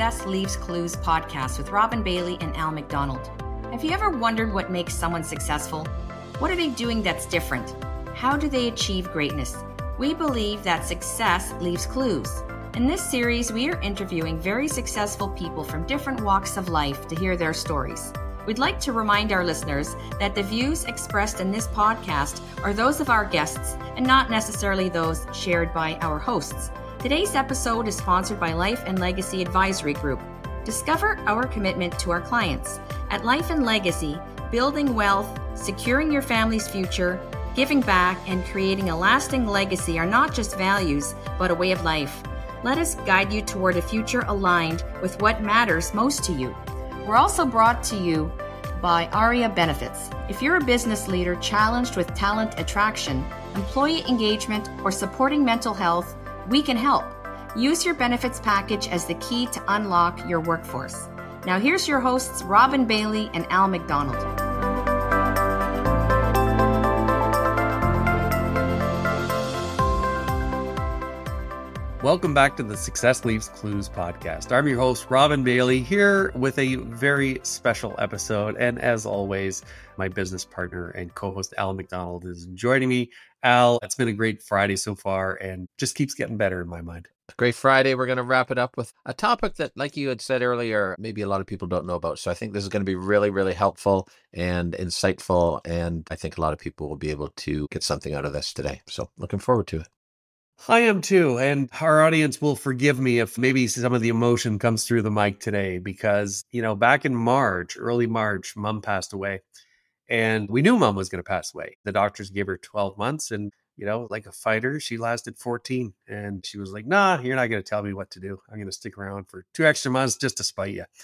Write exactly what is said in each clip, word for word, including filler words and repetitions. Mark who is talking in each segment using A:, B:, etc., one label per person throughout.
A: Success Leaves Clues podcast with Robin Bailey and Al McDonald. Have you ever wondered what makes someone successful? What are they doing that's different? How do they achieve greatness? We believe that success leaves clues. In this series, we are interviewing very successful people from different walks of life to hear their stories. We'd like to remind our listeners that the views expressed in this podcast are those of our guests and not necessarily those shared by our hosts. Today's episode is sponsored by Life and Legacy Advisory Group. Discover our commitment to our clients. At Life and Legacy, building wealth, securing your family's future, giving back, and creating a lasting legacy are not just values, but a way of life. Let us guide you toward a future aligned with what matters most to you. We're also brought to you by ARIA Benefits. If you're a business leader challenged with talent attraction, employee engagement, or supporting mental health, we can help. Use your benefits package as the key to unlock your workforce. Now here's your hosts, Robin Bailey and Al McDonald.
B: Welcome back to the Success Leaves Clues podcast. I'm your host, Robin Bailey, here with a very special episode. And as always, my business partner and co-host, Al McDonald, is joining me. Al, it's been a great Friday so far and just keeps getting better in my mind.
C: Great Friday. We're going to wrap it up with a topic that, like you had said earlier, maybe a lot of people don't know about. So I think this is going to be really, really helpful and insightful. And I think a lot of people will be able to get something out of this today. So looking forward to it.
B: I am too. And our audience will forgive me if maybe some of the emotion comes through the mic today because, you know, back in March, early March, Mom passed away and we knew Mom was going to pass away. The doctors gave her twelve months and, you know, like a fighter, she lasted fourteen and she was like, nah, you're not going to tell me what to do. I'm going to stick around for two extra months just to spite you.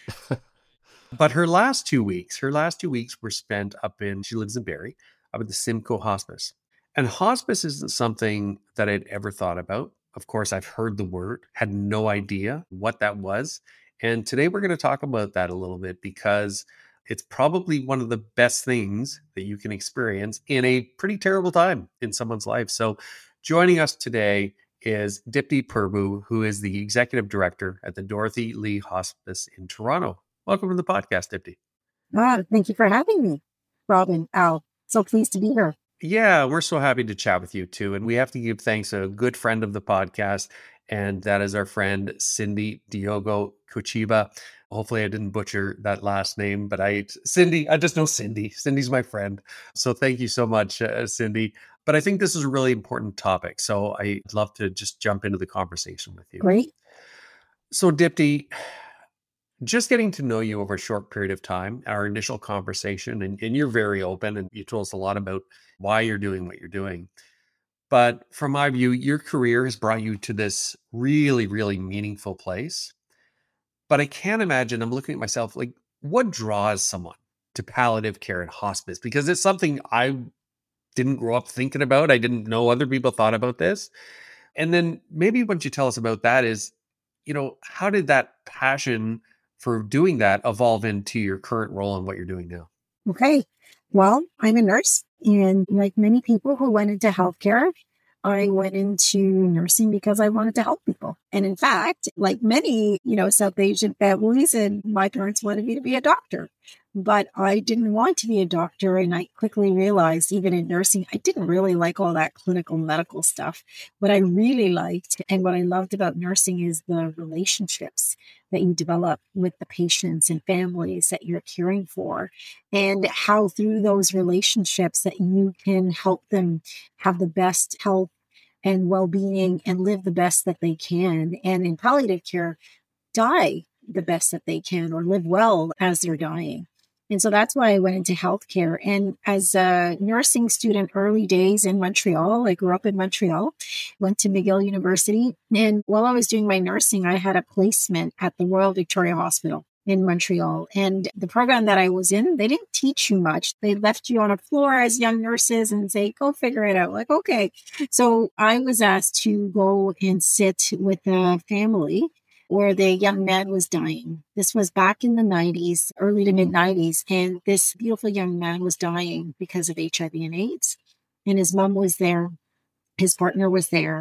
B: But her last two weeks, her last two weeks were spent up in, she lives in Barrie, up at the Simcoe Hospice. And hospice isn't something that I'd ever thought about. Of course, I've heard the word, had no idea what that was. And today we're going to talk about that a little bit because it's probably one of the best things that you can experience in a pretty terrible time in someone's life. So joining us today is Dipti Purbu, who is the executive director at the Dorothy Lee Hospice in Toronto. Welcome to the podcast, Dipti.
D: Ah, thank you for having me, Robin, Al. So pleased to be here.
B: Yeah, we're so happy to chat with you too. And we have to give thanks to a good friend of the podcast, and that is our friend Cindy Diogo Kuchiba. Hopefully I didn't butcher that last name, but I, Cindy, I just know Cindy. Cindy's my friend. So thank you so much, uh, Cindy. But I think this is a really important topic. So I'd love to just jump into the conversation with you.
D: Great.
B: So Dipti, just getting to know you over a short period of time, our initial conversation, and, and you're very open and you told us a lot about why you're doing what you're doing. But from my view, your career has brought you to this really, really meaningful place. But I can't imagine, I'm looking at myself, like what draws someone to palliative care and hospice? Because it's something I didn't grow up thinking about. I didn't know other people thought about this. And then maybe what you tell us about that is, you know, how did that passion for doing that evolve into your current role and what you're doing now?
D: Okay. Well, I'm a nurse, and like many people who went into healthcare, I went into nursing because I wanted to help people. And in fact, like many, you know, South Asian families, and my parents wanted me to be a doctor, but I didn't want to be a doctor. And I quickly realized, even in nursing, I didn't really like all that clinical medical stuff. What I really liked and what I loved about nursing is the relationships that you develop with the patients and families that you're caring for, and how through those relationships that you can help them have the best health and well-being and live the best that they can. And in palliative care, die the best that they can or live well as they're dying. And so that's why I went into healthcare. And as a nursing student, early days in Montreal, I grew up in Montreal, went to McGill University. And while I was doing my nursing, I had a placement at the Royal Victoria Hospital in Montreal. And the program that I was in, they didn't teach you much. They left you on a floor as young nurses and say, go figure it out. Like, okay. So I was asked to go and sit with a family where the young man was dying. This was back in the nineties, early to mid nineties. And this beautiful young man was dying because of H I V and AIDS. And his mom was there. His partner was there.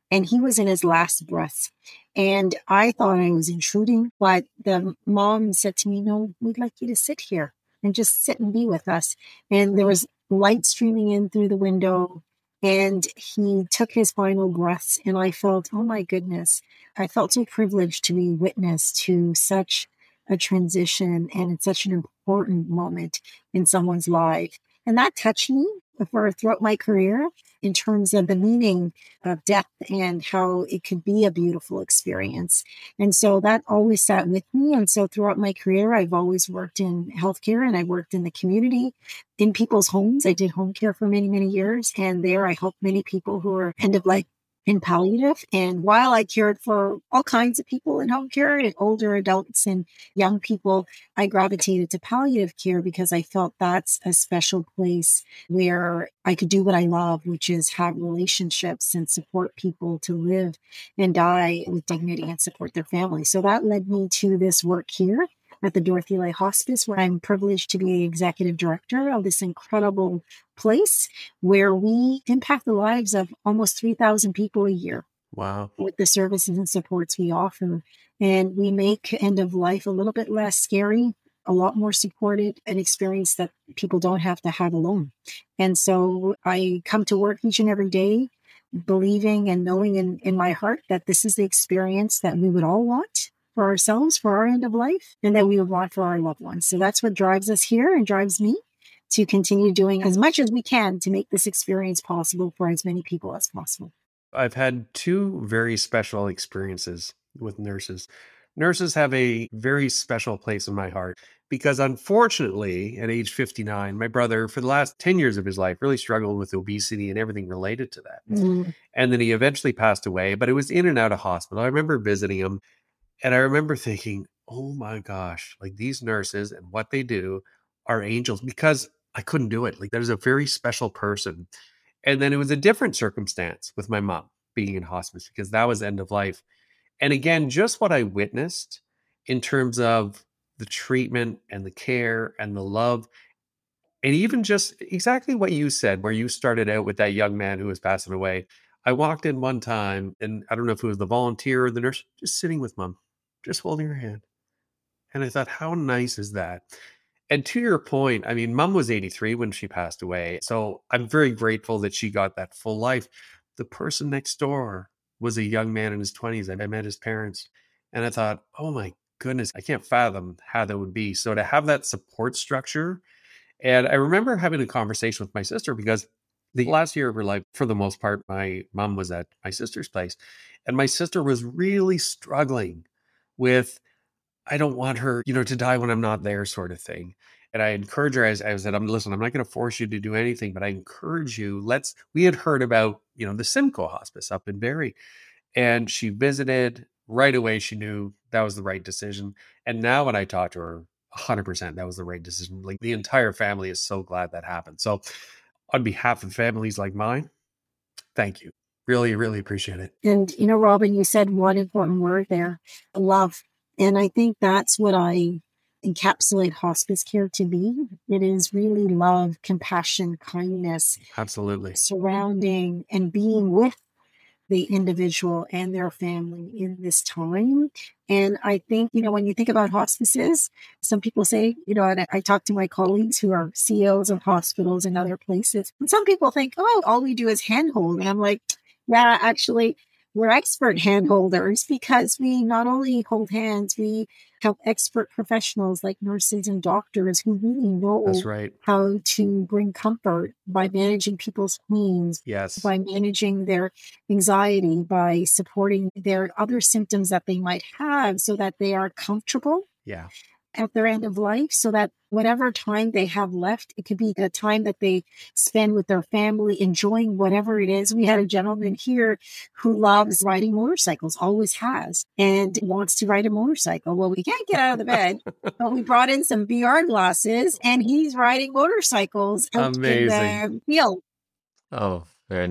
D: and he was in his last breaths. And I thought I was intruding, but the mom said to me, no, we'd like you to sit here and just sit and be with us. And there was light streaming in through the window, and he took his final breaths, and I felt, oh my goodness, I felt so privileged to be witness to such a transition, and it's such an important moment in someone's life. And that touched me for throughout my career in terms of the meaning of death and how it could be a beautiful experience. And so that always sat with me. And so throughout my career, I've always worked in healthcare, and I worked in the community, in people's homes. I did home care for many, many years. And there I helped many people who are end of life in palliative. And while I cared for all kinds of people in home care, and older adults and young people, I gravitated to palliative care because I felt that's a special place where I could do what I love, which is have relationships and support people to live and die with dignity and support their families. So that led me to this work here at the Dorothy Lay Hospice, where I'm privileged to be executive director of this incredible place where we impact the lives of almost three thousand people a year.
B: Wow.
D: With the services and supports we offer. And we make end of life a little bit less scary, a lot more supported, an experience that people don't have to have alone. And so I come to work each and every day believing and knowing in, in my heart that this is the experience that we would all want for ourselves, for our end of life, and that we would want for our loved ones. So that's what drives us here and drives me to continue doing as much as we can to make this experience possible for as many people as possible.
B: I've had two very special experiences with nurses. Nurses have a very special place in my heart because unfortunately, at age fifty-nine, my brother, for the last ten years of his life, really struggled with obesity and everything related to that. Mm. And then he eventually passed away, but it was in and out of hospital. I remember visiting him. And I remember thinking, oh my gosh, like these nurses and what they do are angels, because I couldn't do it. Like there's a very special person. And then it was a different circumstance with my mom being in hospice because that was end of life. And again, just what I witnessed in terms of the treatment and the care and the love, and even just exactly what you said, where you started out with that young man who was passing away. I walked in one time, and I don't know if it was the volunteer or the nurse, just sitting with mom, just holding her hand. And I thought, how nice is that? And to your point, I mean, mom was eighty-three when she passed away. So I'm very grateful that she got that full life. The person next door was a young man in his twenties. I met his parents, and I thought, oh my goodness, I can't fathom how that would be. So to have that support structure. And I remember having a conversation with my sister because the last year of her life, for the most part, my mom was at my sister's place. And my sister was really struggling with, I don't want her, you know, to die when I'm not there sort of thing. And I encourage her, as I said, I'm listen, I'm not going to force you to do anything, but I encourage you, let's, we had heard about, you know, the Simcoe Hospice up in Barrie, and she visited right away. She knew that was the right decision. And now when I talk to her, one hundred percent, that was the right decision. Like the entire family is so glad that happened. So on behalf of families like mine, thank you. Really, really appreciate it.
D: And, you know, Robin, you said one important word there, love. And I think that's what I encapsulate hospice care to be. It is really love, compassion, kindness.
B: Absolutely.
D: Surrounding and being with the individual and their family in this time. And I think, you know, when you think about hospices, some people say, you know, and I, I talk to my colleagues who are C E Os of hospitals and other places, and some people think, oh, all we do is handhold. And I'm like, yeah, actually, we're expert handholders because we not only hold hands, we have expert professionals like nurses and doctors who really know
B: That's right.
D: how to bring comfort by managing people's pains,
B: yes,
D: by managing their anxiety, by supporting their other symptoms that they might have so that they are comfortable.
B: Yeah.
D: At their end of life, so that whatever time they have left, it could be a time that they spend with their family, enjoying whatever it is. We had a gentleman here who loves riding motorcycles, always has, and wants to ride a motorcycle. Well, we can't get out of the bed, but we brought in some V R glasses, and he's riding motorcycles out
B: Amazing.
D: in the field.
C: Oh, very neat.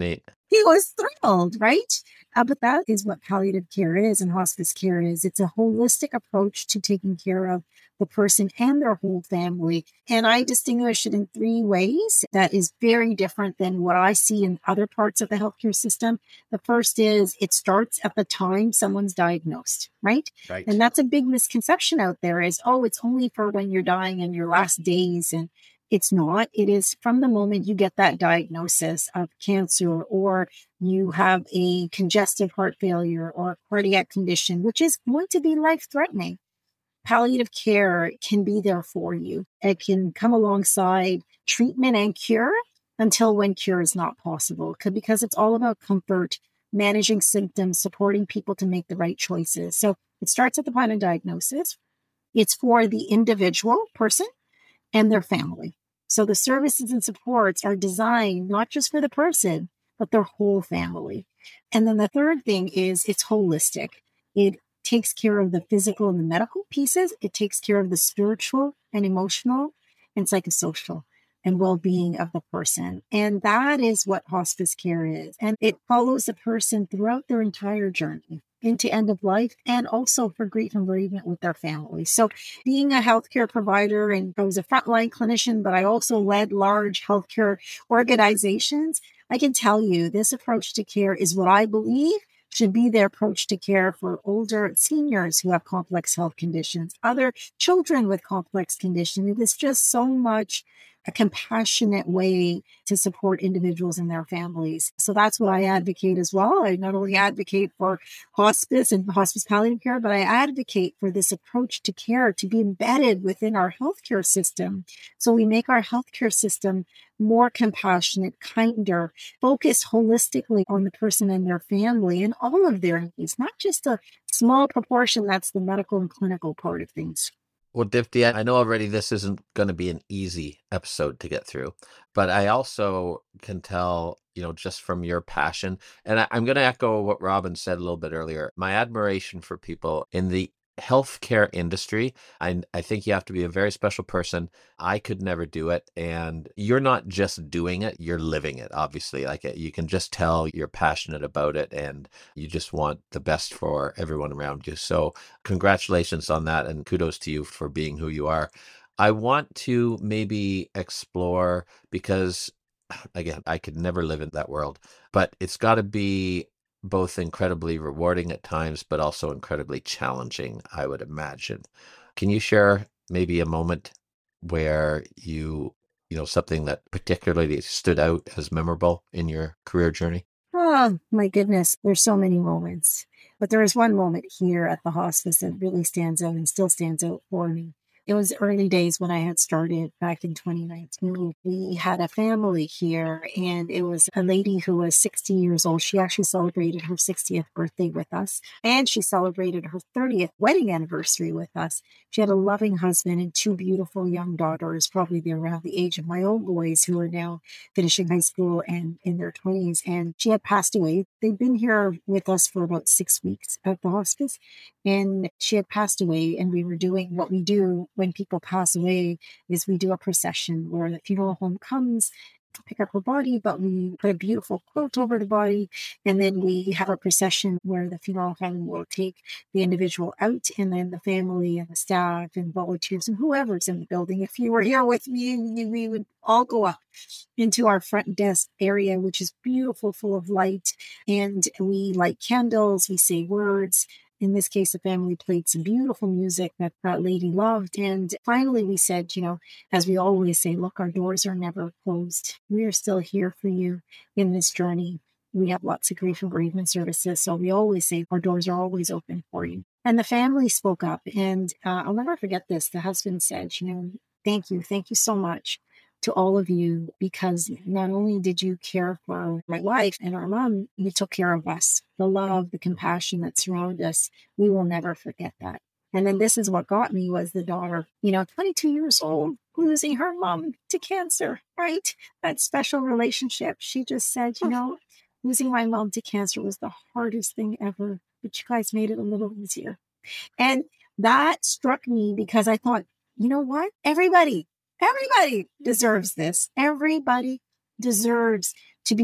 D: he was thrilled, right? Uh, but that is what palliative care is and hospice care is. It's a holistic approach to taking care of the person and their whole family. And I distinguish it in three ways that is very different than what I see in other parts of the healthcare system. The first is it starts at the time someone's diagnosed, right?
C: Right.
D: And that's a big misconception out there is, oh, it's only for when you're dying in your last days. And it's not. It is from the moment you get that diagnosis of cancer, or you have a congestive heart failure or a cardiac condition, which is going to be life-threatening. Palliative care can be there for you. It can come alongside treatment and cure until when cure is not possible, because it's all about comfort, managing symptoms, supporting people to make the right choices. So it starts at the point of diagnosis. It's for the individual person and their family. So the services and supports are designed not just for the person, but their whole family. And then the third thing is it's holistic. It takes care of the physical and the medical pieces. It takes care of the spiritual and emotional and psychosocial and well-being of the person. And that is what hospice care is. And it follows the person throughout their entire journey into end of life, and also for grief and bereavement with their family. So being a healthcare provider, and I was a frontline clinician, but I also led large healthcare organizations, I can tell you this approach to care is what I believe should be their approach to care for older seniors who have complex health conditions, other children with complex conditions. It is just so much a compassionate way to support individuals and their families. So that's what I advocate as well. I not only advocate for hospice and hospice palliative care, but I advocate for this approach to care to be embedded within our healthcare system. So we make our healthcare system more compassionate, kinder, focused holistically on the person and their family and all of their needs, not just a small proportion that's the medical and clinical part of things.
C: Well, Dipti, I know already this isn't going to be an easy episode to get through, but I also can tell, you know, just from your passion, and I, I'm going to echo what Robin said a little bit earlier, my admiration for people in the healthcare industry. I, I think you have to be a very special person. I could never do it. And you're not just doing it, you're living it, obviously. Like you can just tell you're passionate about it and you just want the best for everyone around you. So congratulations on that. And kudos to you for being who you are. I want to maybe explore, because again, I could never live in that world, but it's got to be both incredibly rewarding at times, but also incredibly challenging, I would imagine. Can you share maybe a moment where you, you know, something that particularly stood out as memorable in your career journey?
D: Oh, my goodness. There's so many moments. But there is one moment here at the hospice that really stands out and still stands out for me. It was early days when I had started back in twenty nineteen. We had a family here, and it was a lady who was sixty years old. She actually celebrated her sixtieth birthday with us, and she celebrated her thirtieth wedding anniversary with us. She had a loving husband and two beautiful young daughters, probably they're around the age of my own boys, who are now finishing high school and in their twenties. And she had passed away. They'd been here with us for about six weeks at the hospice, and she had passed away. And we were doing what we do when people pass away, is we do a procession where the funeral home comes, pick up her body, but we put a beautiful quilt over the body. And then we have a procession where the funeral home will take the individual out, and then the family and the staff and volunteers and whoever's in the building. If you were here with me, we would all go up into our front desk area, which is beautiful, full of light. And we light candles, we say words. In this case, the family played some beautiful music that that lady loved. And finally, we said, you know, as we always say, look, our doors are never closed. We are still here for you in this journey. We have lots of grief and bereavement services. So we always say our doors are always open for you. And the family spoke up. And uh, I'll never forget this. The husband said, you know, thank you. Thank you so much to all of you, because not only did you care for my wife and our mom, you took care of us. The love, the compassion that surrounded us, we will never forget that. And then this is what got me, was the daughter, you know, twenty-two years old, losing her mom to cancer, right? That special relationship. She just said, you know, losing my mom to cancer was the hardest thing ever, but you guys made it a little easier. And that struck me, because I thought, you know what? Everybody, Everybody deserves this. Everybody deserves to be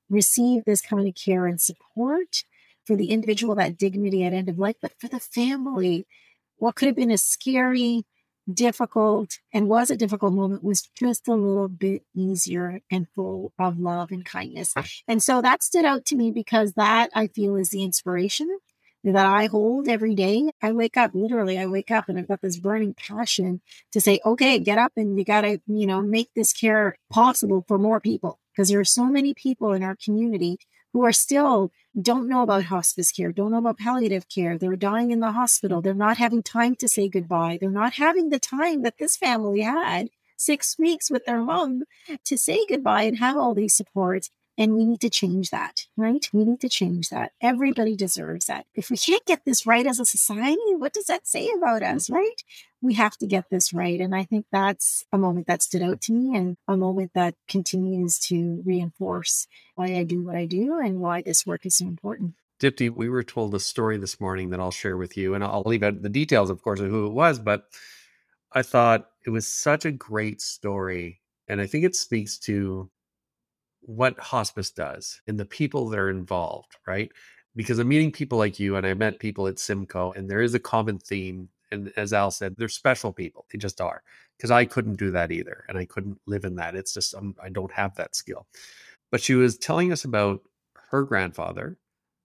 D: receive this kind of care and support, for the individual, that dignity at end of life, but for the family, what could have been a scary, difficult, and was a difficult moment was just a little bit easier and full of love and kindness. And so that stood out to me because that, I feel, is the inspiration that I hold every day. I wake up, literally, I wake up and I've got this burning passion to say, okay, get up and you got to, you know, make this care possible for more people. Because there are so many people in our community who are still don't know about hospice care, don't know about palliative care. They're dying in the hospital. They're not having time to say goodbye. They're not having the time that this family had, six weeks with their mom, to say goodbye and have all these supports. And we need to change that, right? We need to change that. Everybody deserves that. If we can't get this right as a society, what does that say about us, right? We have to get this right. And I think that's a moment that stood out to me and a moment that continues to reinforce why I do what I do and why this work is so important.
B: Dipti, we were told a story this morning that I'll share with you, and I'll leave out the details, of course, of who it was, but I thought it was such a great story. And I think it speaks to what hospice does and the people that are involved, right? Because I'm meeting people like you, and I met people at Simcoe, and there is a common theme. And as Al said, they're special people. They just are. Because I couldn't do that either. And I couldn't live in that. It's just, um, I don't have that skill. But she was telling us about her grandfather.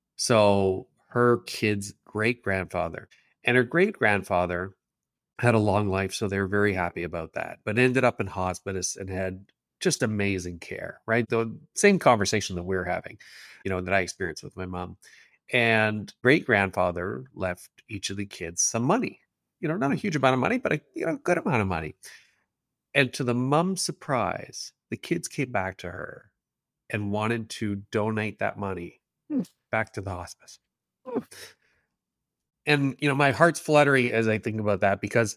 B: So her kid's great grandfather. And her great grandfather had a long life. So they were very happy about that. But ended up in hospice and had just amazing care, right? The same conversation that we're having, you know, that I experienced with my mom. And great grandfather left each of the kids some money, you know, not a huge amount of money, but a you know, good amount of money. And to the mom's surprise, the kids came back to her and wanted to donate that money
D: Hmm.
B: back to the hospice. Hmm. And, you know, my heart's fluttering as I think about that, because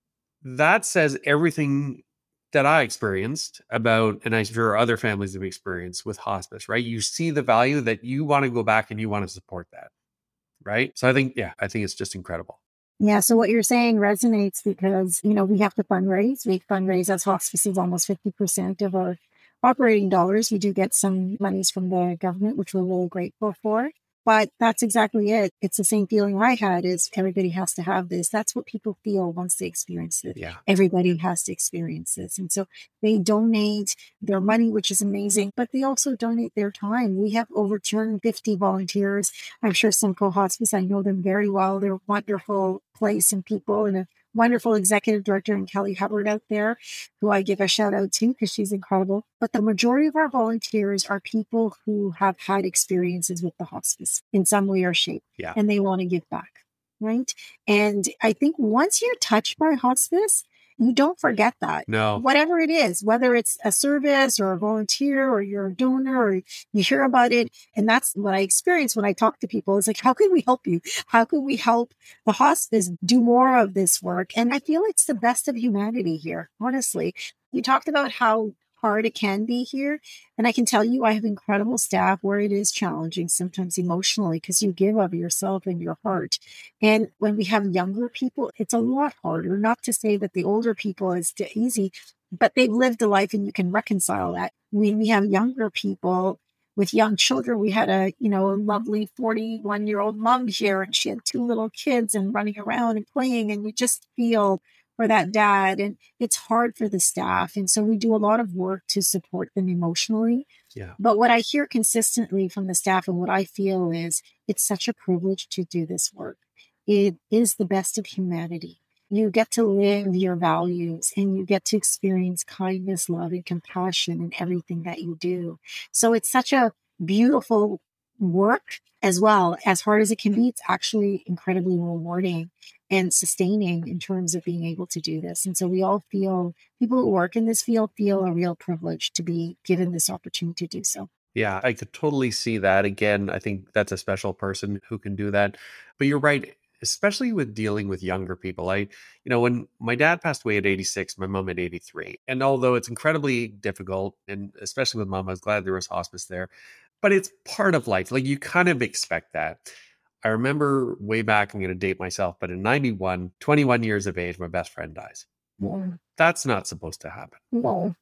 B: that says everything that I experienced about, and I'm sure other families have experienced with hospice, right? You see the value that you want to go back and you want to support that, right? So I think, yeah, I think it's just incredible.
D: Yeah. So what you're saying resonates because, you know, we have to fundraise. We fundraise as hospices almost fifty percent of our operating dollars. We do get some monies from the government, which we're really grateful for. But that's exactly it. It's the same feeling I had is everybody has to have this. That's what people feel once they experience it.
B: Yeah.
D: Everybody has to experience this. And so they donate their money, which is amazing, but they also donate their time. We have over two hundred fifty volunteers. I'm sure Simcoe Hospice, I know them very well. They're a wonderful place and people, and a wonderful executive director in Kelly Hubbard out there, who I give a shout out to because she's incredible. But the majority of our volunteers are people who have had experiences with the hospice in some way or shape,
B: Yeah.
D: and they want to give back, right? And I think once you're touched by hospice, you don't forget that.
B: No.
D: Whatever it is, whether it's a service or a volunteer or you're a donor or you hear about it. And that's what I experience when I talk to people. It's like, how can we help you? How can we help the hospice do more of this work? And I feel it's the best of humanity here, honestly. You talked about how hard it can be here. And I can tell you, I have incredible staff where it is challenging, sometimes emotionally, because you give of yourself and your heart. And when we have younger people, it's a lot harder. Not to say that the older people is easy, but they've lived a life and you can reconcile that. When we have younger people with young children, we had a, you know, a lovely forty-one year old mom here, and she had two little kids and running around and playing, and you just feel for that dad, and it's hard for the staff. And so we do a lot of work to support them emotionally.
B: Yeah.
D: But what I hear consistently from the staff and what I feel is it's such a privilege to do this work. It is the best of humanity. You get to live your values and you get to experience kindness, love, and compassion in everything that you do. So it's such a beautiful work as well. As hard as it can be, it's actually incredibly rewarding and sustaining in terms of being able to do this. And so we all feel, people who work in this field feel a real privilege to be given this opportunity to do so.
B: Yeah, I could totally see that. Again, I think that's a special person who can do that. But you're right, especially with dealing with younger people. I, you know, when my dad passed away at eighty-six, my mom at eighty-three. And although it's incredibly difficult, and especially with mom, I was glad there was hospice there, but it's part of life. Like you kind of expect that. I remember way back, I'm going to date myself, but in ninety-one, twenty-one years of age, my best friend dies.
D: Yeah.
B: That's not supposed to happen.
D: No.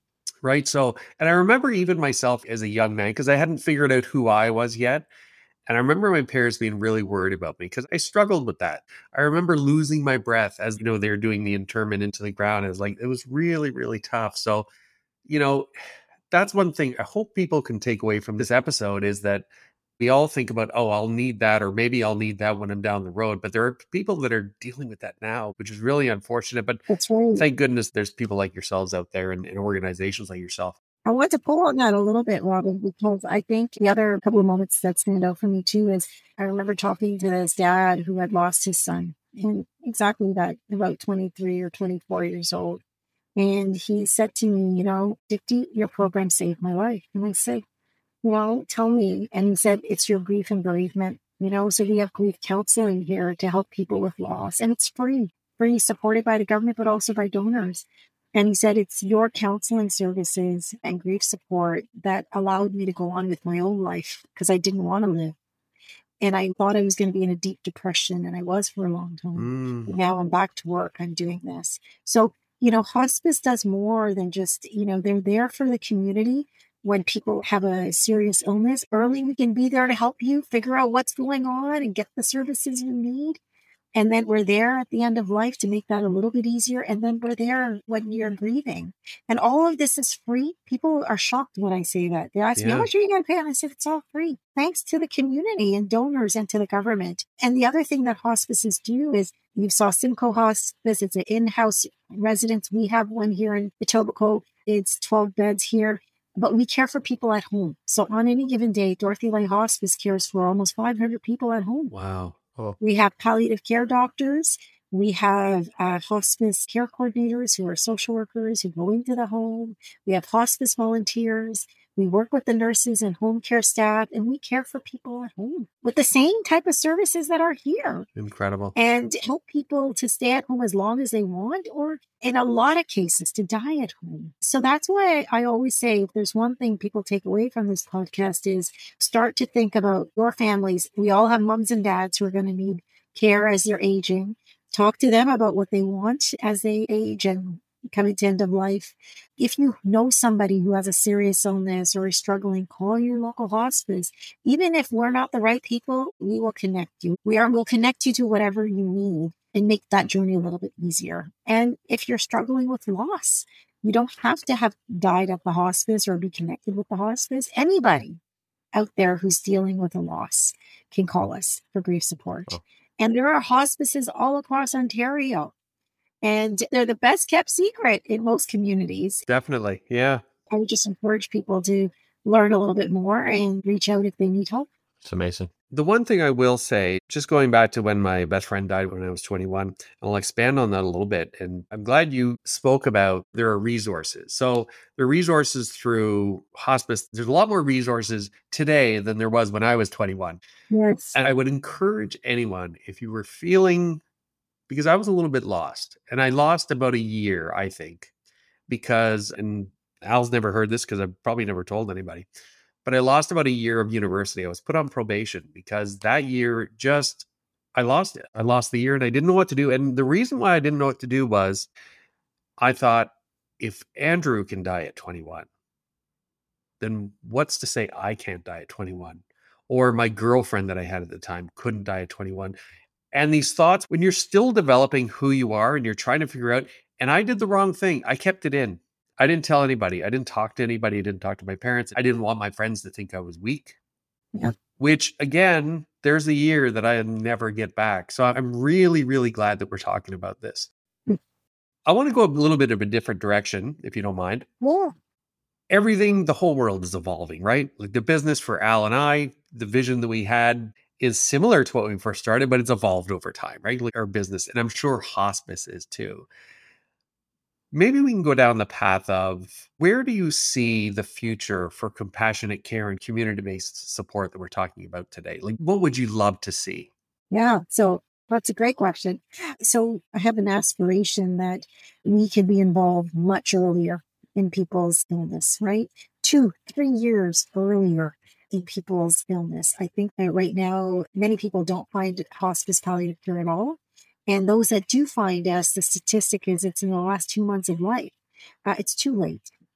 B: right? So, and I remember even myself as a young man, because I hadn't figured out who I was yet. And I remember my parents being really worried about me because I struggled with that. I remember losing my breath as, you know, they were doing the interment into the ground. It was like, it was really, really tough. So, you know, that's one thing I hope people can take away from this episode is that we all think about, oh, I'll need that, or maybe I'll need that when I'm down the road. But there are people that are dealing with that now, which is really unfortunate. But
D: That's right.
B: thank goodness there's people like yourselves out there and, and organizations like yourself.
D: I want to pull on that a little bit, Robin, because I think the other couple of moments that stand out for me too is I remember talking to this dad who had lost his son, and exactly that, about twenty-three or twenty-four years old. And he said to me, you know, Dipti, your program saved my life. And I said, well, tell me. And he said, it's your grief and bereavement. You know, so we have grief counseling here to help people with loss. And it's free, free, supported by the government, but also by donors. And he said, it's your counseling services and grief support that allowed me to go on with my own life because I didn't want to live. And I thought I was going to be in a deep depression, and I was for a long time.
B: Mm.
D: Now I'm back to work. I'm doing this. So, you know, hospice does more than just, you know, they're there for the community. When people have a serious illness, early we can be there to help you figure out what's going on and get the services you need. And then we're there at the end of life to make that a little bit easier. And then we're there when you're grieving. And all of this is free. People are shocked when I say that. They ask me,
B: Yeah.
D: how much are you going to pay? And I said, it's all free. Thanks to the community and donors and to the government. And the other thing that hospices do is you saw Simcoe Hospice. It's an in-house residence. We have one here in Etobicoke. It's twelve beds here. But we care for people at home. So on any given day, Dorothy Lay Hospice cares for almost five hundred people at home.
B: Wow.
C: Oh.
D: We have palliative care doctors. We have uh, hospice care coordinators who are social workers who go into the home. We have hospice volunteers. We work with the nurses and home care staff, and we care for people at home with the same type of services that are here.
B: Incredible.
D: And help people to stay at home as long as they want, or in a lot of cases to die at home. So that's why I always say, if there's one thing people take away from this podcast is start to think about your families. We all have moms and dads who are going to need care as they're aging. Talk to them about what they want as they age and coming to end of life. If you know somebody who has a serious illness or is struggling, call your local hospice. Even if we're not the right people, we will connect you. We are, will connect you to whatever you need and make that journey a little bit easier. And if you're struggling with loss, you don't have to have died at the hospice or be connected with the hospice. Anybody out there who's dealing with a loss can call us for grief support.
C: Oh.
D: And there are hospices all across Ontario. And they're the best kept secret in most communities.
B: Definitely. Yeah.
D: I would just encourage people to learn a little bit more and reach out if they need help.
C: It's amazing.
B: The one thing I will say, just going back to when my best friend died when I was twenty-one, I'll expand on that a little bit. And I'm glad you spoke about there are resources. So there are resources through hospice. There's a lot more resources today than there was when I was twenty-one.
D: Yes.
B: And I would encourage anyone, if you were feeling, because I was a little bit lost, and I lost about a year, I think, because, and Al's never heard this because I've probably never told anybody, but I lost about a year of university. I was put on probation because that year just, I lost it. I lost the year and I didn't know what to do. And the reason why I didn't know what to do was I thought, if Andrew can die at twenty-one, then what's to say I can't die at twenty-one? Or my girlfriend that I had at the time couldn't die at twenty-one. And these thoughts, when you're still developing who you are and you're trying to figure out, and I did the wrong thing. I kept it in. I didn't tell anybody. I didn't talk to anybody. I didn't talk to my parents. I didn't want my friends to think I was weak.
D: Yeah.
B: Which, again, there's a year that I'll never get back. So I'm really, really glad that we're talking about this.
D: Mm.
B: I want to go a little bit of a different direction, if you don't mind.
D: Yeah.
B: Everything, the whole world is evolving, right? Like the business for Al and I, the vision that we had is similar to what we first started, but it's evolved over time, right? Like our business, and I'm sure hospice is too. Maybe we can go down the path of, where do you see the future for compassionate care and community-based support that we're talking about today? Like, what would you love to see?
D: Yeah. So that's a great question. So I have an aspiration that we can be involved much earlier in people's illness, right? Two, three years earlier in people's illness. I think that right now, many people don't find hospice palliative care at all. And those that do find us, the statistic is it's in the last two months of life. Uh, it's too late.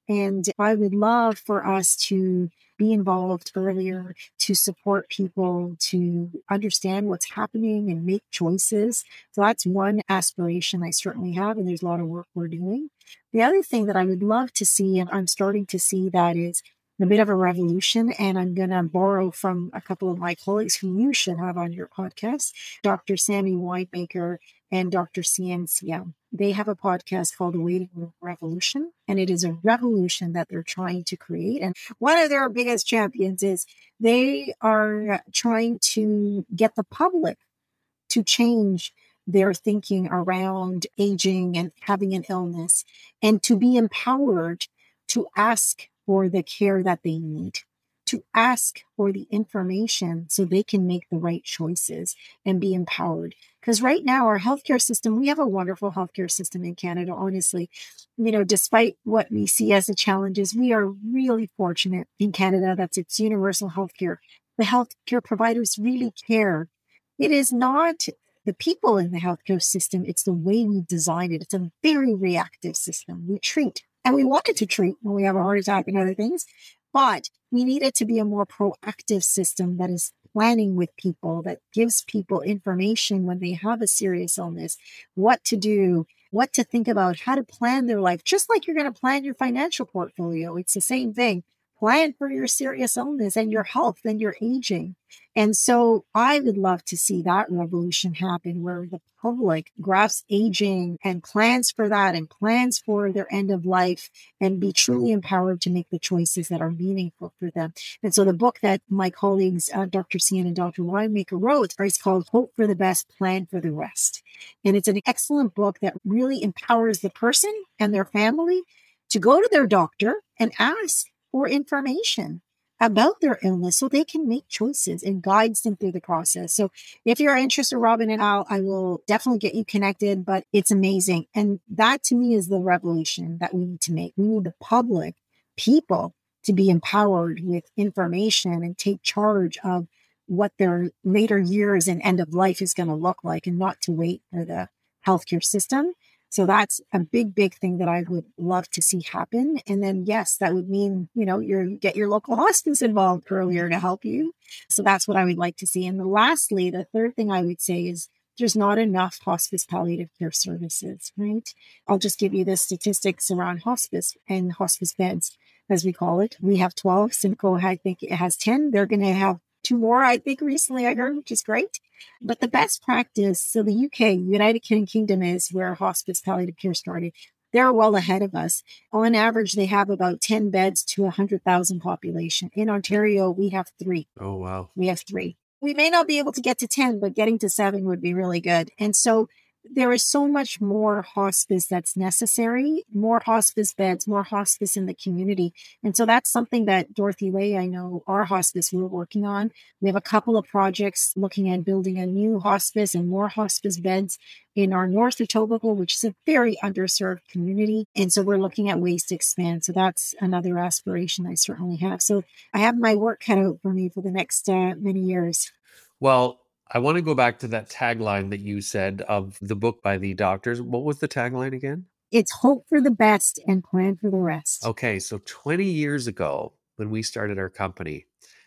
D: And I would love for us to be involved earlier, to support people, to understand what's happening and make choices. So that's one aspiration I certainly have, and there's a lot of work we're doing. The other thing that I would love to see, and I'm starting to see that, is a bit of a revolution, and I'm going to borrow from a couple of my colleagues who you should have on your podcast, Doctor Sammy Winemaker and Doctor Cian Siam. They have a podcast called The Waiting Room Revolution, and it is a revolution that they're trying to create. And one of their biggest champions is they are trying to get the public to change their thinking around aging and having an illness, and to be empowered to ask for the care that they need, to ask for the information so they can make the right choices and be empowered. Because right now, our healthcare system, we have a wonderful healthcare system in Canada, honestly. You know, despite what we see as the challenges, we are really fortunate in Canada that it's universal healthcare. The healthcare providers really care. It is not the people in the healthcare system, it's the way we design it. It's a very reactive system. We treat, and we wanted to treat when we have a heart attack and other things, but we need it to be a more proactive system that is planning with people, that gives people information when they have a serious illness, what to do, what to think about, how to plan their life, just like you're going to plan your financial portfolio. It's the same thing. Plan for your serious illness and your health and your aging. And so I would love to see that revolution happen, where the public grasps aging and plans for that and plans for their end of life and be truly empowered to make the choices that are meaningful for them. And so the book that my colleagues, uh, Doctor Cian and Doctor Winemaker wrote is called Hope for the Best, Plan for the Rest. And it's an excellent book that really empowers the person and their family to go to their doctor and ask for information about their illness so they can make choices, and guides them through the process. So if you're interested, Robin and Al, I will definitely get you connected, but it's amazing. And that to me is the revolution that we need to make. We need the public, people, to be empowered with information and take charge of what their later years and end of life is going to look like, and not to wait for the healthcare system. So that's a big, big thing that I would love to see happen. And then, yes, that would mean, you know, you get your local hospice involved earlier to help you. So that's what I would like to see. And lastly, the third thing I would say is there's not enough hospice palliative care services, right? I'll just give you the statistics around hospice and hospice beds, as we call it. We have twelve. Simcoe, I think it has ten. They're going to have two more, I think, recently I heard, which is great. But the best practice, so the U K, United Kingdom, is where hospice palliative care started. They're well ahead of us. On average, they have about ten beds to one hundred thousand population. In Ontario, we have three.
B: Oh, wow.
D: We have three. We may not be able to get to ten, but getting to seven would be really good. And so there is so much more hospice that's necessary, more hospice beds, more hospice in the community. And so that's something that Dorothy Way, I know our hospice, we're working on. We have a couple of projects looking at building a new hospice and more hospice beds in our North Etobicoke, which is a very underserved community. And so we're looking at ways to expand. So that's another aspiration I certainly have. So I have my work cut out for me for the next uh, many years.
B: Well, I want to go back to that tagline that you said of the book by the doctors. What was the tagline again?
D: It's hope for the best and plan for the rest.
B: Okay, so twenty years ago, when we started our company,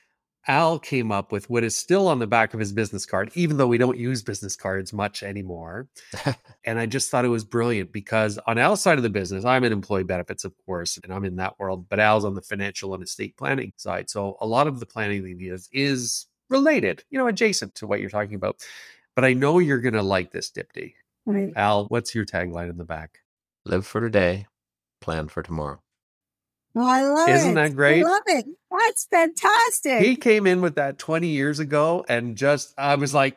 B: Al came up with what is still on the back of his business card, even though we don't use business cards much anymore. And I just thought it was brilliant because on Al's side of the business, I'm in employee benefits, of course, and I'm in that world, but Al's on the financial and estate planning side. So a lot of the planning that he does is related, you know, adjacent to what you're talking about. But I know you're going to like this, Dipti.
D: Right.
B: Al, what's your tagline in the back?
C: Live for today, plan for tomorrow.
D: Oh, I love it.
B: Isn't that great?
D: I love it. That's fantastic.
B: He came in with that twenty years ago and just, I was like,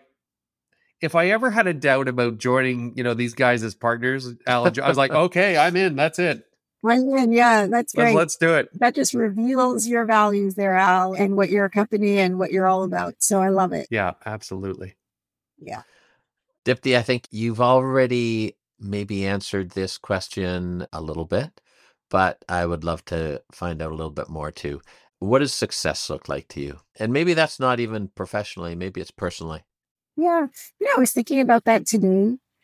B: if I ever had a doubt about joining, you know, these guys as partners, Al, I was like, okay, I'm in. That's it.
D: Right in. Yeah, that's great.
B: Let's, let's do it.
D: That just reveals your values there, Al, and what your company and what you're all about. So I love it.
B: Yeah, absolutely.
D: Yeah.
C: Dipti, I think you've already maybe answered this question a little bit, but I would love to find out a little bit more too. What does success look like to you? And maybe that's not even professionally, maybe it's personally.
D: Yeah. You know, I was thinking about that today.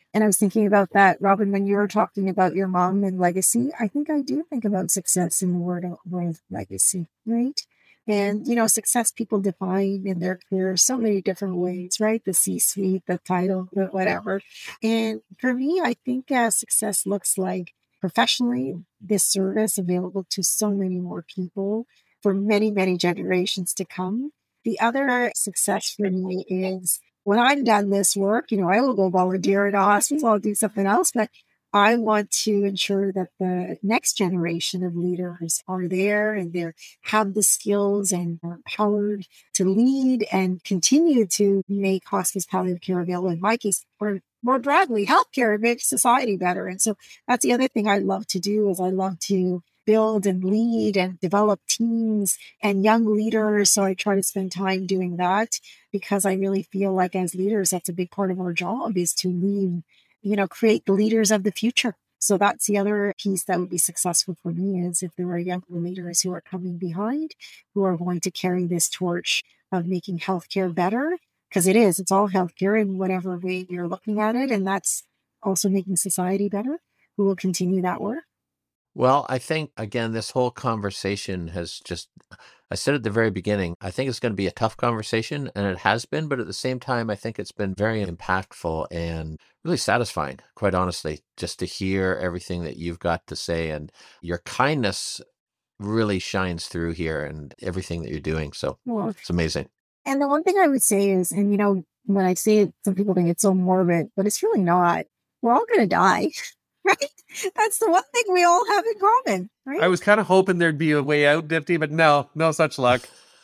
D: And I was thinking about that, Robin, when you were talking about your mom and legacy. I think I do think about success in the word, word legacy, right? And, you know, success people define in their career so many different ways, right? The C-suite, the title, the whatever. And for me, I think uh, success looks like professionally, this service available to so many more people for many, many generations to come. The other success for me is when I'm done this work, you know, I will go volunteer at a hospital, I'll do something else, but I want to ensure that the next generation of leaders are there and they have the skills and are empowered to lead and continue to make hospice palliative care available. In my case, or more broadly, healthcare and make society better. And so that's the other thing I love to do is I love to build and lead and develop teams and young leaders. So I try to spend time doing that because I really feel like as leaders, that's a big part of our job is to lead, you know, create the leaders of the future. So that's the other piece that would be successful for me is if there are younger leaders who are coming behind, who are going to carry this torch of making healthcare better, because it is, it's all healthcare in whatever way you're looking at it. And that's also making society better, who will continue that work.
C: Well, I think, again, this whole conversation has just, I said at the very beginning, I think it's going to be a tough conversation, and it has been, but at the same time, I think it's been very impactful and really satisfying, quite honestly, just to hear everything that you've got to say. And your kindness really shines through here and everything that you're doing. So
D: Well,
C: it's amazing.
D: and the one thing I would say is, and you know, when I say it, some people think it's so morbid, but it's really not. We're all going to die. Right? That's the one thing we all have in common, right?
B: I was kind of hoping there'd be a way out, Dipti, but no, no such luck.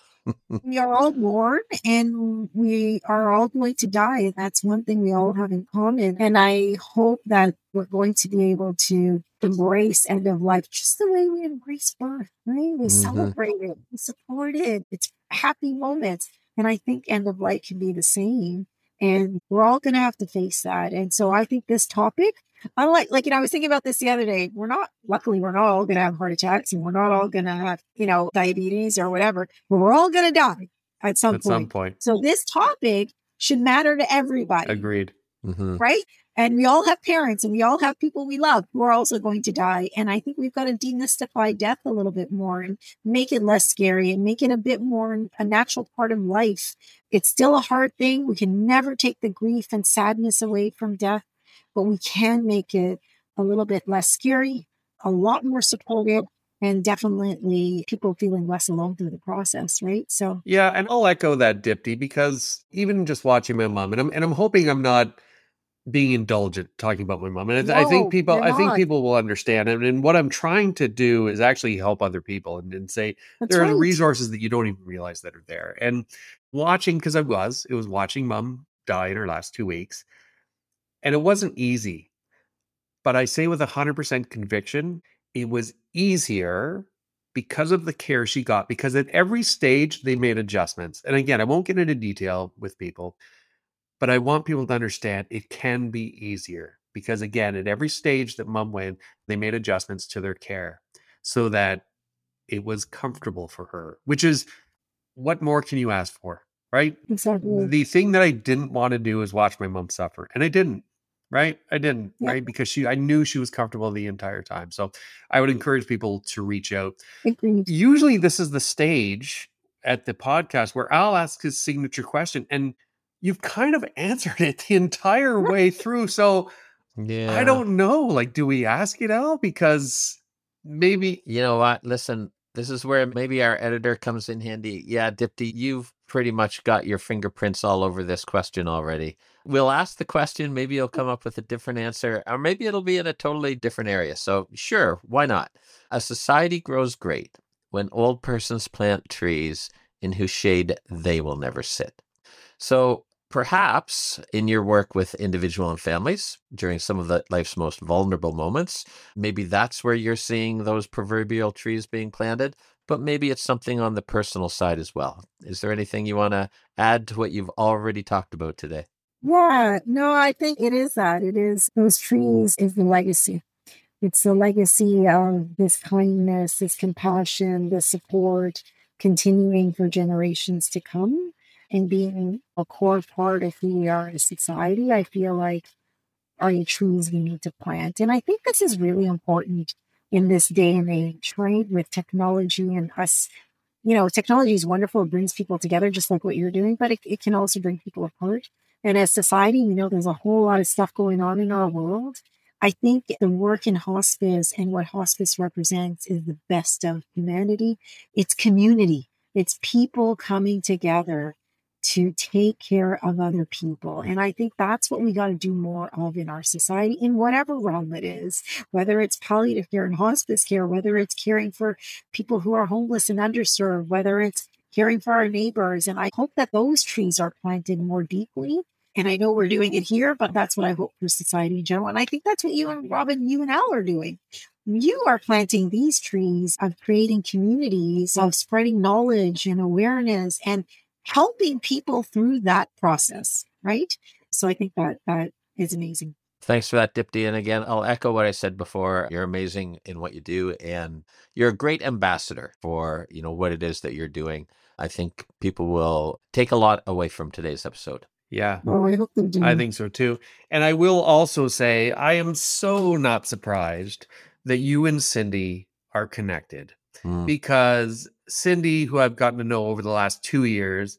D: We are all born and we are all going to die. That's one thing we all have in common. And I hope that we're going to be able to embrace end of life just the way we embrace birth, right? We
C: Mhm.
D: celebrate it, we support it. It's happy moments. And I think end of life can be the same. And we're all going to have to face that. And so I think this topic, unlike, like, you know, I was thinking about this the other day. We're not, luckily, we're not all going to have heart attacks and we're not all going to have, you know, diabetes or whatever, but we're all going to die at some
B: At
D: point.
B: some point.
D: So this topic should matter to everybody.
B: Agreed.
C: Mhm.
D: Right? And we all have parents and we all have people we love who are also going to die. And I think we've got to demystify death a little bit more and make it less scary and make it a bit more a natural part of life. It's still a hard thing. We can never take the grief and sadness away from death, but we can make it a little bit less scary, a lot more supportive, and definitely people feeling less alone through the process, right? So
B: Yeah, and I'll echo that, Dipti, because even just watching my mom, and I'm and I'm hoping I'm not being indulgent talking about my mom. And I, th- I think
D: No,
B: people,
D: you're
B: I think
D: not.
B: people will understand. And, and what I'm trying to do is actually help other people and, and say
D: That's
B: there are
D: right.
B: resources that you don't even realize that are there. And watching, because I was, it was watching mom die in her last two weeks, and it wasn't easy. But I say with a hundred percent conviction, it was easier because of the care she got. Because at every stage they made adjustments. And again, I won't get into detail with people, but I want people to understand it can be easier because, again, at every stage that mom went, they made adjustments to their care so that it was comfortable for her, which is what more can you ask for, right?
D: Exactly.
B: The thing that I didn't want to do is watch my mom suffer. And I didn't, right? I didn't,
D: Yeah.
B: right? Because she, I knew she was comfortable the entire time. So I would encourage people to reach out.
D: Agreed.
B: Usually this is the stage at the podcast where I'll ask his signature question, and you've kind of answered it the entire way through. So
C: Yeah.
B: I don't know. Like, do we ask it out? Because maybe.
C: You know what? Listen, this is where maybe our editor comes in handy. Yeah, Dipti, you've pretty much got your fingerprints all over this question already. We'll ask the question. Maybe you'll come up with a different answer, or maybe it'll be in a totally different area. So sure, why not? A society grows great when old persons plant trees in whose shade they will never sit. So perhaps in your work with individual and families during some of the life's most vulnerable moments, maybe that's where you're seeing those proverbial trees being planted, but maybe it's something on the personal side as well. Is there anything you want to add to what you've already talked about today?
D: Yeah, no, I think it is that. It is those trees is the legacy. It's the legacy of this kindness, this compassion, this support, continuing for generations to come and being a core part of who we are as society. I feel like are the trees we need to plant. And I think this is really important in this day and age, right? With technology and us, you know, technology is wonderful. It brings people together, just like what you're doing, but it, it can also bring people apart. And as society, we know there's a whole lot of stuff going on in our world. I think the work in hospice and what hospice represents is the best of humanity. It's community. It's people coming together to take care of other people. And I think that's what we got to do more of in our society, in whatever realm it is, whether it's palliative care and hospice care, whether it's caring for people who are homeless and underserved, whether it's caring for our neighbors. And I hope that those trees are planted more deeply. And I know we're doing it here, but that's what I hope for society in general. And I think that's what you and Robin, you and Al are doing. You are planting these trees of creating communities, of spreading knowledge and awareness and helping people through that process, right? So I think that that is amazing.
C: Thanks for that, Dipti. And again, I'll echo what I said before. You're amazing in what you do, and you're a great ambassador for, you know, what it is that you're doing. I think people will take a lot away from today's episode.
B: Yeah,
D: Oh, I hope they do.
B: I think so too. And I will also say, I am so not surprised that you and Cindy are connected
C: Mm.
B: because Cindy, who I've gotten to know over the last two years,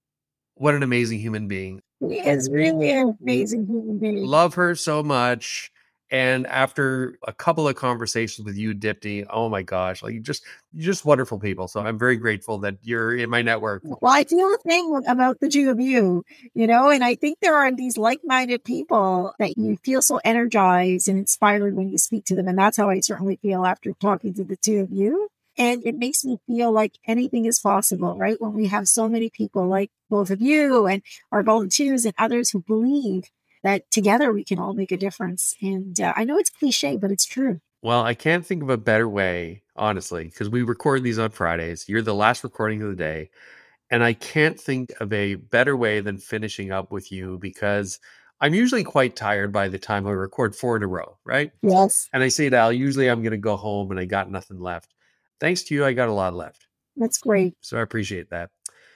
B: what an amazing human being.
D: He is really an amazing human being.
B: Love her so much. And after a couple of conversations with you, Dipti, oh my gosh, like you just, you're just wonderful people. So I'm very grateful that you're in my network.
D: Well, I feel the thing about the two of you, you know, and I think there are these like-minded people that you feel so energized and inspired when you speak to them. And that's how I certainly feel after talking to the two of you. And it makes me feel like anything is possible, right? When we have so many people like both of you and our volunteers and others who believe that together we can all make a difference. And uh, I know it's cliche, but it's true.
B: Well, I can't think of a better way, honestly, because we record these on Fridays. You're the last recording of the day. And I can't think of a better way than finishing up with you because I'm usually quite tired by the time I record four in a row, right?
D: Yes,
B: And I say to Al, usually I'm going to go home and I got nothing left. Thanks to you, I got a lot left.
D: that's great.
B: So I appreciate that.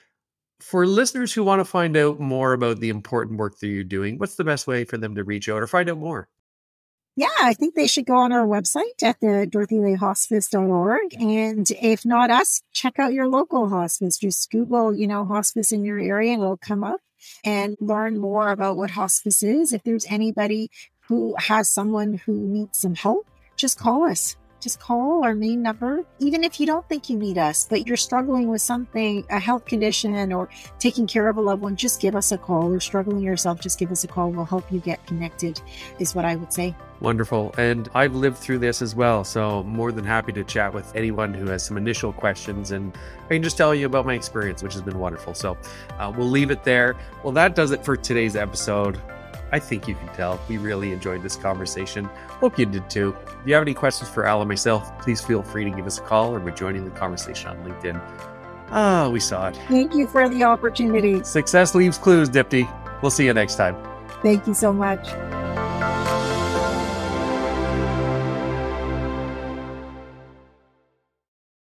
B: For listeners who want to find out more about the important work that you're doing, what's the best way for them to reach out or find out more?
D: Yeah, I think they should go on our website at the dorothy lay hospice dot org. And if not us, check out your local hospice. Just Google, you know, hospice in your area and it'll come up, and learn more about what hospice is. If there's anybody who has someone who needs some help, just call us. Just call our main number. Even if you don't think you need us, but you're struggling with something, a health condition or taking care of a loved one, just give us a call. Or struggling yourself, just give us a call. We'll help you get connected, is what I would say.
B: Wonderful. And I've lived through this as well. So more than happy to chat with anyone who has some initial questions. And I can just tell you about my experience, which has been wonderful. So uh, we'll leave it there. Well, that does it for today's episode. I think you can tell we really enjoyed this conversation. Hope you did too. If you have any questions for Al and myself, please feel free to give us a call or by joining the conversation on LinkedIn. Ah, we saw it.
D: Thank you for the opportunity.
B: Success leaves clues, Dipti. We'll see you next time.
D: Thank you so much.